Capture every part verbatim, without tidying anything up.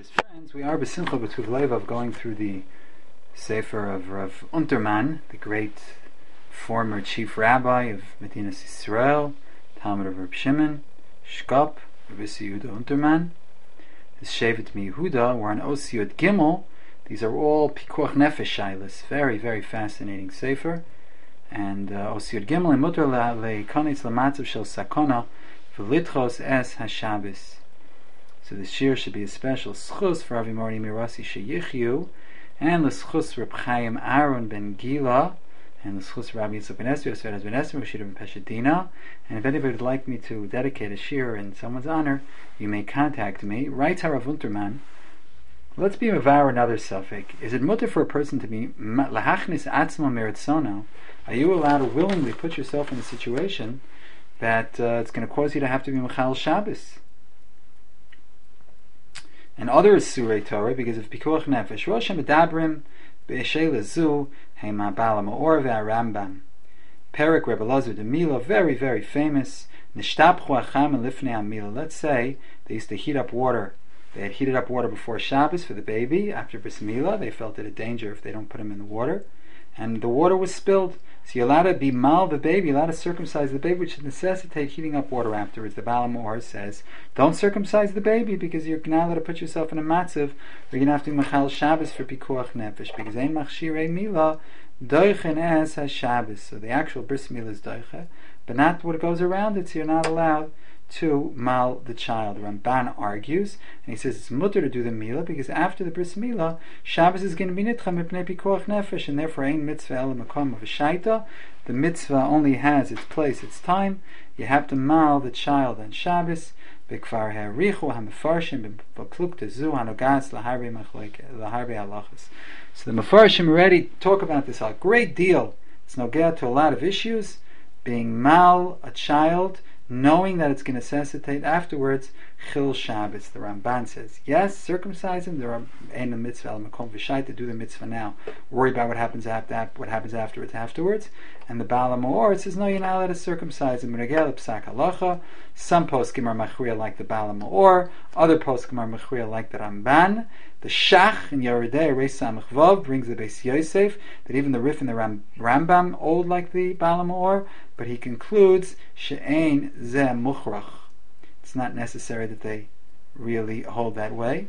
Shabbos friends, we are b'simcha b'tuv levav going through the Sefer of Rav Unterman, the great former chief rabbi of Medinas Yisrael, Talmud of Reb Shimon, Shkop, Rabbi Yehuda Unterman. His Shevet MiYehuda, we're on Osiyot Gimel. These are all Pikuach Nefesh Shailas, very, very fascinating Sefer. And uh, Osiyot Gimel, Mutter le'kanitz l'matzav shel sakona v'litchos es haShabbos. So the shir should be a special schus for Avi Morty Mirasi Sheyichyu, and the schus Reb Chaim Aaron ben Gila, and the schus Rabbi Yitzchak ben Esri, Yosef ben Esri, Rashid ben Peshadina. And if anybody would like me to dedicate a shir in someone's honor, you may contact me. Writes Harav Unterman. Let's be mevar another suffix. Is it mutter for a person to be lahachnis atzma meritzono? Are you allowed to willingly put yourself in a situation that uh, it's going to cause you to have to be mechal Shabbos? And other Surei Torah, because of Pikuach Nefesh. Rosh Medabrim Be'eshei Lezu Heima Bala Ma'or Ve'arambam. Perek Rebbe Elazar de Mila, very, very famous. Nishtapchu Acham Lifnei Amila. Let's say they used to heat up water. They had heated up water before Shabbos for the baby. After Bris Milah, they felt it a danger if they don't put him in the water. And the water was spilled. So you're allowed to be mal the baby, you're allowed to circumcise the baby, which should necessitate heating up water afterwards. The Baal Ma'or says, don't circumcise the baby because you're now allowed to put yourself in a matzav where you're going to have to be machal Shabbos for Pikuach Nefesh, because ein machshirei milah doichen es ha-Shabbos. So the actual bris milah is doiche, but not what goes around it, so you're not allowed to mal the child. Ramban argues, and he says it's mutter to do the milah because after the bris milah, Shabbos is going to be nitcha mipnei pikuach nefesh, and therefore ein mitzvah el makom of a shaita. The mitzvah only has its place, its time. You have to mal the child on Shabbos. Bekvar ha'richu ha'mefarshim b'plukta zu hanogatz laharbe laharbe halachas. So the mefarshim already talk about this a great deal. It's nogea to a lot of issues. Being mal a child, knowing that it's going to necessitate afterwards chil Shabbos. The Ramban says, yes, circumcise him. There are ein a mitzvah al makom v'shai to do the mitzvah now. Worry about what happens after what happens afterwards afterwards. And the Baal Ma'or says, no, you're not allowed to circumcise him. Psak halacha. Some poskim are machriya like the Baal Ma'or. Other poskim are machriya like the Ramban. The Shach in Yeridei Reis Samach Vav brings the Beis Yosef that even the Rif and the Ram, Rambam old like the Baal Ma'or, but he concludes she'ein zeh muchrach. It's not necessary that they really hold that way.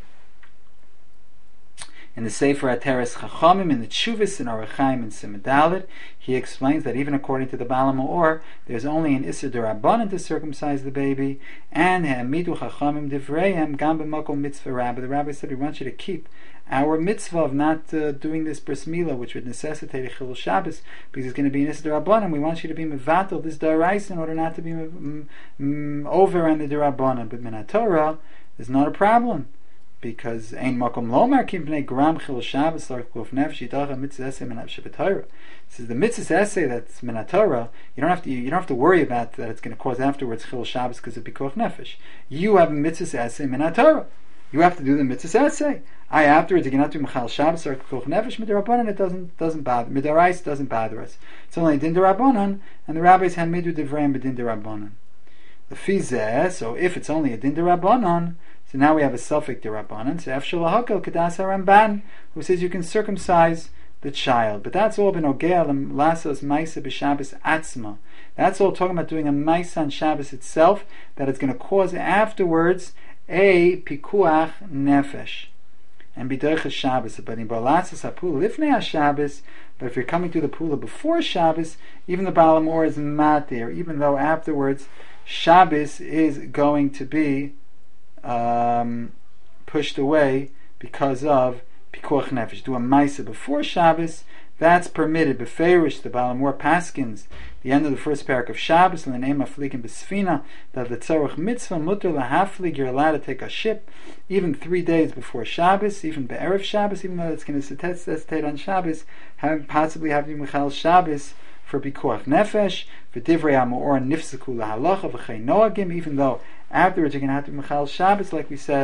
In the Sefer Ateres Chachamim, in the Tshuvas, in Orach Chaim, and Simadalit, he explains that even according to the Baal Ma'or, there's only an Issur D'Rabbanan to circumcise the baby, and Ha'amidu Chachamim Divreihem Gam B'makom Mitzvah Rabbi. The Rabbi said, we want you to keep our mitzvah of not uh, doing this bris milah, which would necessitate a chilul Shabbos, because it's going to be an Issur D'Rabbanan. We want you to be mevatel this daraisa in order not to be m- m- over on the D'Rabbanan. But Min Torah is not a problem, because ein makom lomar kim bnei gram chil Shabbos l'arch kluf nefesh yitacha mitzvah esay min Torah. This is the mitzvah essay that's min Torah. You don't have to. You don't have to worry about that. It's going to cause afterwards chil Shabbos because of pikuach nefesh. You have a mitzvah essay min Torah. You have to do the mitzvah essay. I afterwards you cannot do machal Shabbos or pikuach nefesh midirabanan. It doesn't doesn't bother midarais doesn't bother us. It's only din derabanan, and the rabbis have midu devreim b'din derabanan. The fizeh. So if it's only a din derabanan, so now we have a suffix derabanan. So afshul hakel kedas haramban, who says you can circumcise the child, but that's all benogea lasos ma'isa b'Shabbos atzma. That's all talking about doing a ma'isa on Shabbos itself, that it's going to cause afterwards a pikuach nefesh and b'derech Shabbos. But in balasas hapula lifnei Shabbos, but if you're coming to the pula before Shabbos, even the Baal Ma'or is not there, even though afterwards Shabbos is going to be um, pushed away because of pikuach nefesh. Do a ma'isa before Shabbos, that's permitted. Beferish, the Baal Ma'or paskins, the end of the first parak of Shabbos, and the name of flikin besfina, that the tzarech mitzvah mutter lahaflig, you're allowed to take a ship even three days before Shabbos, even be'erev Shabbos, even though it's going to necessitate on Shabbos, have, possibly having Michal Shabbos for pikuach nefesh, for divrei ha'ma'or nifsaku lahalacha v'chei noagim, even though afterwards you're going to have to Michal Shabbos, like we said,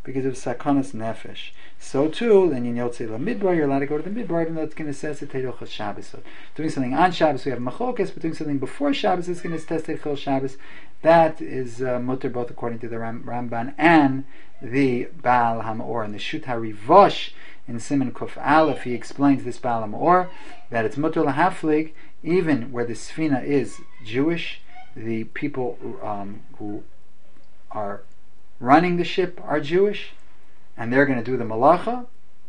because of sakonas nefesh. So too, then you say la midbar, you're allowed to go to the midbar, even though it's going to necessitate Hilchos Shabbos. So doing something on Shabbos, we have machlokas, but doing something before Shabbos is going to necessitate Hilchos Shabbos. That is uh, mutter both according to the Ram- Ramban and the Baal HaMaor. And the Shut HaRivosh in Siman Kuf Aleph, he explains this Baal HaMaor, that it's mutter lahaflig, even where the Sfina is Jewish, the people um, who are running the ship are Jewish, and they're going to do the malacha,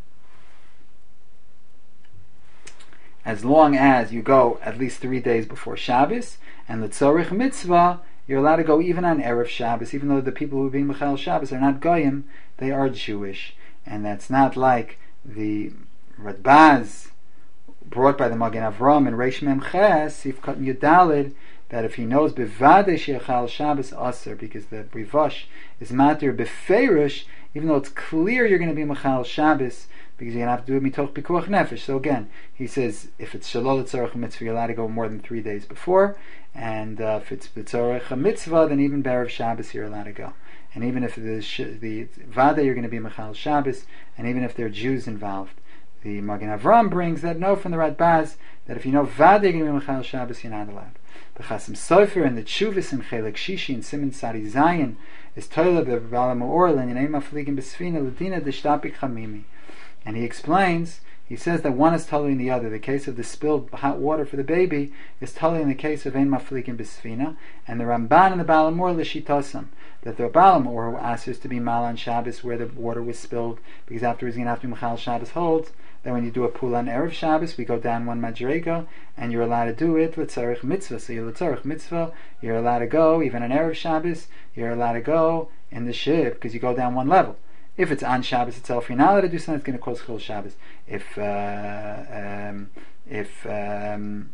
as long as you go at least three days before Shabbos. And the tzorich mitzvah, you're allowed to go even on Erev Shabbos, even though the people who are being Mechal Shabbos are not Goyim, they are Jewish. And that's not like the Radbaz brought by the Magen Avram in Reish Mem Ches, Sif Katan Yudalid, that if he knows bevade sheichal Shabbos aser, because the Rivosh is matir befeirush, even though it's clear you're going to be mechal Shabbos, because you're going to have to do it mitoch pikuach nefesh. So again, he says if it's shalol tzorech mitzvah, you're allowed to go more than three days before, and uh, if it's tzorech mitzvah, then even be'erev Shabbos you're allowed to go. And even if the the vade you're going to be mechal Shabbos, and even if there are Jews involved. The Magen Avram brings that note from the Radbaz that if you know vade you're going to be mechal Shabbos, you're not allowed. The Chasim Sofer and the Tshuvas and Chelek Shishi and Siman Sari Zayin is Toila be'Baal HaMaor l'nyanei mafligim b'sfina l'dina d'shtapik chamimi. And he explains, he says that one is totally in the other. The case of the spilled hot water for the baby is totally in the case of ein mafligim b'sfina, and the Ramban and the Baal HaMaor l'shitosam, that the Baal HaMaor who asks us to be mal on Shabbos where the water was spilled, because afterwards he's going to have to be mechal Shabbos, holds that when you do a pula on Erev Shabbos, we go down one madrega, and you're allowed to do it l'tzarech mitzvah. So you're l'tzarech mitzvah, you're allowed to go, even on Erev Shabbos, you're allowed to go in the ship, because you go down one level. If it's on Shabbos itself, you're not allowed to do something that's going to cause chil Shabbos. If, uh, um, if, um,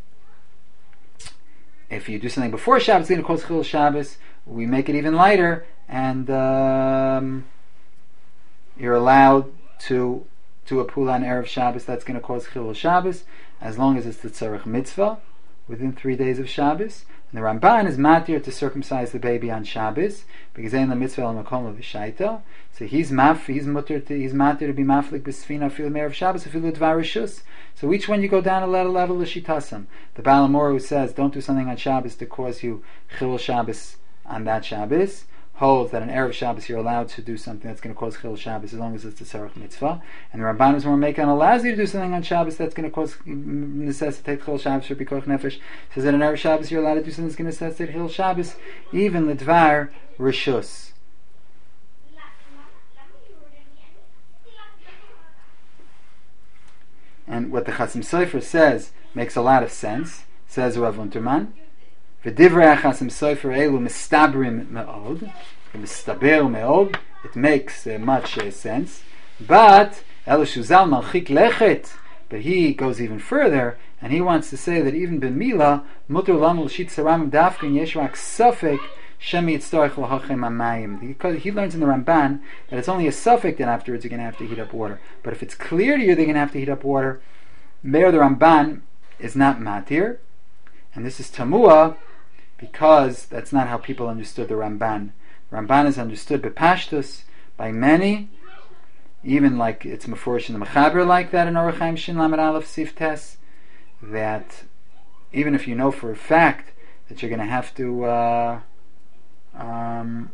if you do something before Shabbos, it's going to cause chil Shabbos, we make it even lighter, and um, you're allowed to to a pula on Erev Shabbos that's going to cause Chilul Shabbos, as long as it's the tzarech mitzvah within three days of Shabbos. And the Ramban is matir to circumcise the baby on Shabbos, because in the mitzvah al makom of Shaita. So he's maf, he's mutter to, he's matir to be maflik b'sfina fil Erev Shabbos fil dvar rishus. So each one you go down a level level of shitasam. The Baal HaMaor who says don't do something on Shabbos to cause you Chilul Shabbos on that Shabbos holds that on Erev Shabbos you're allowed to do something that's going to cause Chil Shabbos as long as it's a tzarech mitzvah. And the Ramban is more making allows you to do something on Shabbos that's going to cause necessitate Chil Shabbos or Pikuach Nefesh. Says that on Erev Shabbos you're allowed to do something that's going to necessitate Chil Shabbos, even L'dvar Rishus. And what the Chasim Sofer says makes a lot of sense. Says Rav Unterman. V'divrei HaChasim Sofer elu mistabrim me'od, mistaber me'od. It makes uh, much uh, sense. But Elu Shuzal malchik lechet. But he goes even further, and he wants to say that even b'mila muter lam l'shit saram dafkin yesh rak safek shemi yitztorech l'hachem amayim. Because he learns in the Ramban that it's only a suffix that afterwards you're going to have to heat up water. But if it's clear to you they're going to have to heat up water, there the Ramban is not matir, and this is tamua, because that's not how people understood the Ramban. Ramban is understood b'pashtus by many, even like it's meforish in the Mechaber like that in Orach Chaim Shin Lamed Aleph Sif Tes, that even if you know for a fact that you're going to have to uh, um,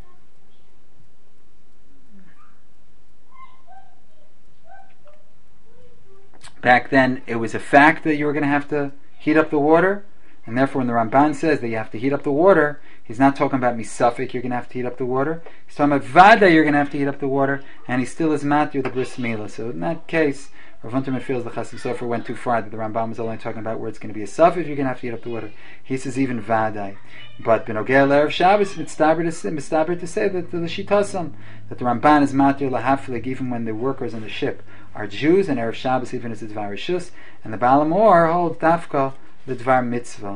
back then it was a fact that you were going to have to heat up the water. And therefore, when the Ramban says that you have to heat up the water, he's not talking about misafik, you're going to have to heat up the water. He's talking about vada, you're going to have to heat up the water, and he still is matir the bris milah. So in that case, Rav Unterman feels the Chasim Sofer went too far, that the Rambam was only talking about where it's going to be a safik, you're going to have to heat up the water. He says even vada. But benogel erev Shabbos, it's mistaber to say that the shitasam, that the Ramban is matir lahaflik, even when the workers on the ship are Jews, and erev Shabbos even as it's varishus, and the Baal HaMaor holds dafka the Dvar Mitzvah.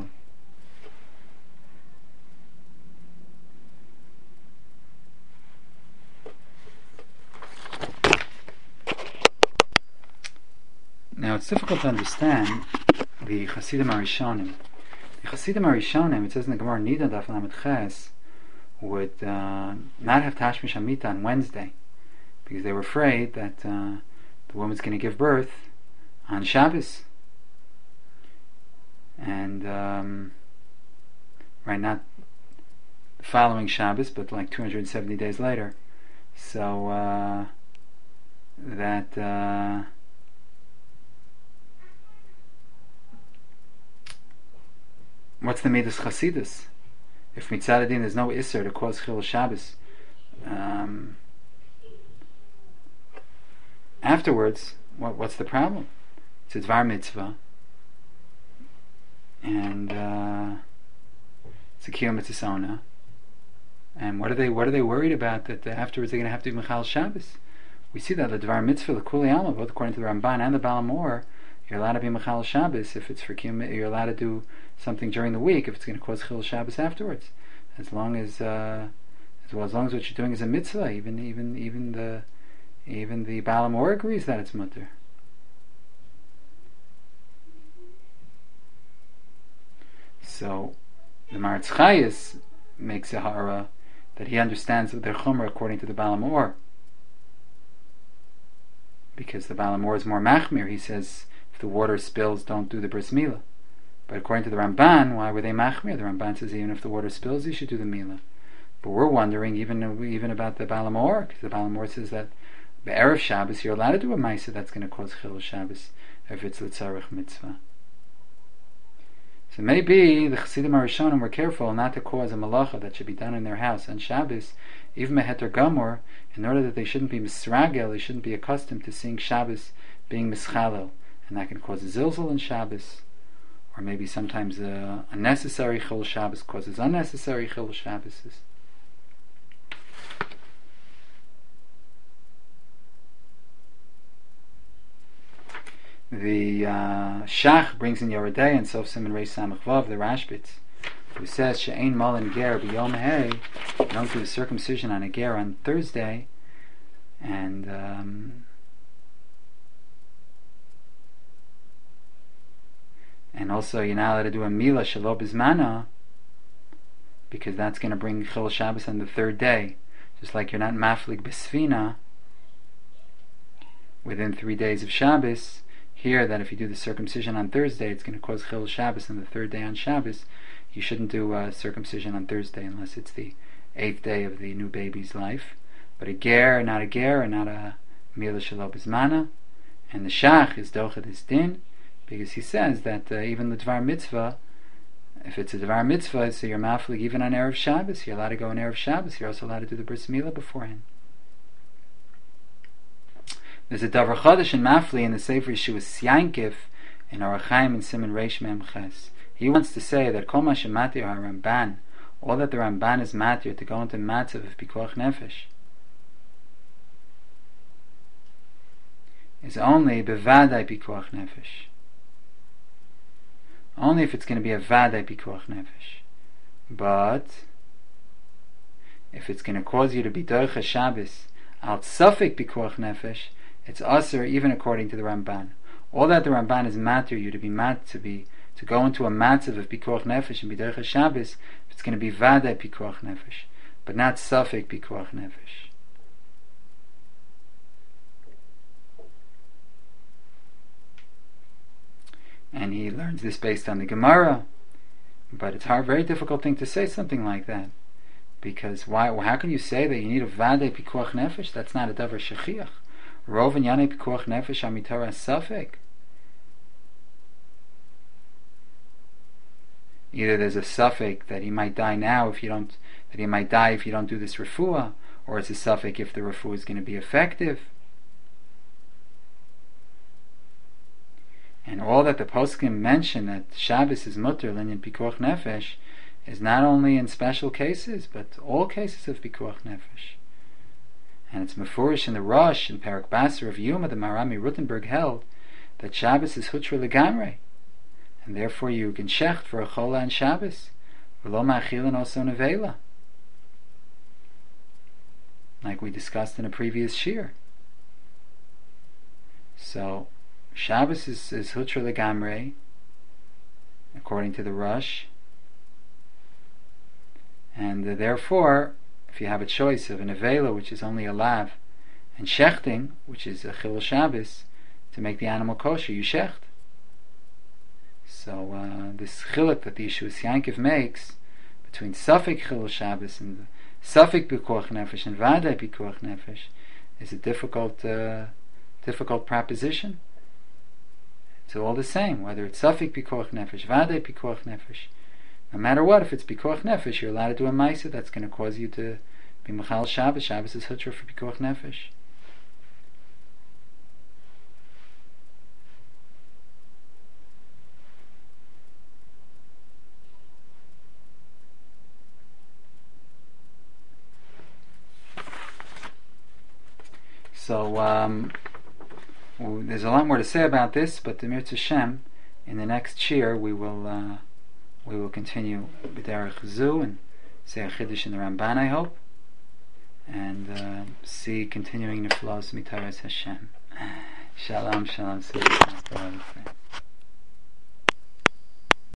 Now it's difficult to understand the Chasidim Arishonim. The Chasidim Arishonim, it says in the Gemara Nida Daf Lamed Ches, would uh, not have Tashmish Hamita on Wednesday because they were afraid that uh, the woman's going to give birth on Shabbos. And um, right, not the following Shabbos, but like two hundred seventy days later. So uh, that uh, what's the Midas Chasidus? If Mitzad Adin there's no Isser to cause Chil Shabbos, um, afterwards, what, what's the problem? It's a Dvar Mitzvah, and uh, it's a Kiyom Mitzvah. And what are they? What are they worried about? That afterwards they're going to have to do Michal Shabbos. We see that the Dvar Mitzvah, the Kuli Alma, both according to the Ramban and the Baal HaMaor, you're allowed to be Michal Shabbos if it's for Kiyom. You're allowed to do something during the week if it's going to cause Chil Shabbos afterwards, as long as uh, as well as long as what you're doing is a mitzvah. Even even even the even the Baal HaMaor agrees that it's mutter. So the Maratz Chayes makes a hara that he understands their chumrah according to the Baal HaMaor, because the Baal HaMaor is more machmir. He says if the water spills, don't do the bris milah. But according to the Ramban, why were they machmir? The Ramban says even if the water spills, you should do the milah. But we're wondering even even about the Baal HaMaor, because the Baal HaMaor says that the Erev Shabbos you're allowed to do a ma'aseh that's going to cause chilul Shabbos if it's l'tzarech mitzvah. So maybe the Chassidim HaRishonim were careful not to cause a malacha that should be done in their house on Shabbos, even meheter gamor, in order that they shouldn't be misragel, they shouldn't be accustomed to seeing Shabbos being mischalel, and that can cause a zilzal in Shabbos, or maybe sometimes a unnecessary chil Shabbos causes unnecessary chil Shabbos. The uh, Shach brings in Yoredei and Sof Simon Reish Samach Vav, the Rashbitz, who says She'ein Malin Ger B'Yom Hei, you don't do the circumcision on a ger on Thursday, and um, and also you're not allowed to do a Milah Shelo B'Zmana, because that's going to bring Chil Shabbos on the third day, just like you're not Maflig B'Sfina within three days of Shabbos. Here, that if you do the circumcision on Thursday, it's going to cause Chil Shabbos on the third day on Shabbos. You shouldn't do uh, circumcision on Thursday unless it's the eighth day of the new baby's life. But a ger, not a ger, and not a milah shelo b'zmana. And the shach is dochet his din, because he says that uh, even the dvar mitzvah, if it's a dvar mitzvah, so you're maflig even on Erev Shabbos, you're allowed to go on Erev Shabbos, you're also allowed to do the bris milah beforehand. There's a davar chadash in Mafli in the Sefer Yeshua Syankif in Orach Chaim and Simon Reish Mem Ches. He wants to say that Kol Ma Shematir HaRamban, all that the Ramban is matir to go into matzav of pikuach nefesh, is only bevadai pikuach nefesh. Only if it's going to be a vadai pikuach nefesh. But if it's going to cause you to be doicha Shabbos al tzafik pikuach nefesh, it's aser even according to the Ramban. All that the Ramban is matter you to be mat to be to go into a matzav of pikuach nefesh and be derech Shabbos, it's going to be vadai pikuach nefesh, but not safek pikuach nefesh. And he learns this based on the Gemara, but it's a very difficult thing to say something like that, because why? How can you say that you need a vadai pikuach nefesh? That's not a davar shechiach. Rov and Yanei Pikuach Nefesh Amitara Safek. Either there's a Safek that he might die now if you don't, that he might die if you don't do this refuah, or it's a Safek if the refuah is going to be effective. And all that the poskim mention that Shabbos is mutter linyan Pikuach Nefesh is not only in special cases, but all cases of Pikuach Nefesh. And it's mefurish in the Rosh in Perak Basar of Yuma, the Marami Rutenberg held that Shabbos is hutra legamre, and therefore you can shecht for a chola on Shabbos, v'lo ma'achilin also nevela, like we discussed in a previous shir. So Shabbos is, is hutra legamre according to the Rosh, And uh, therefore, if you have a choice of an avela, which is only a lav, and shechting, which is a chilul Shabbos, to make the animal kosher, you shecht. So uh, this chiluk that the Yeshua Yankiv makes between Safek chilul Shabbos and Safek pikuach nefesh and Vadai pikuach nefesh is a difficult, uh, difficult proposition. It's all the same, whether it's Safek pikuach nefesh, Vadai pikuach nefesh. No matter what, if it's pikuach nefesh, you're allowed to do a ma'aseh that's going to cause you to be machal Shabbos. Shabbos is hutra for pikuach nefesh. So um, well, there's a lot more to say about this, but the Mirz Hashem, in the next shir, we will uh, we will continue b'derech zu and say a chiddush in the Ramban, I hope, and uh, see continuing the flows mitaras Hashem. Shalom, shalom.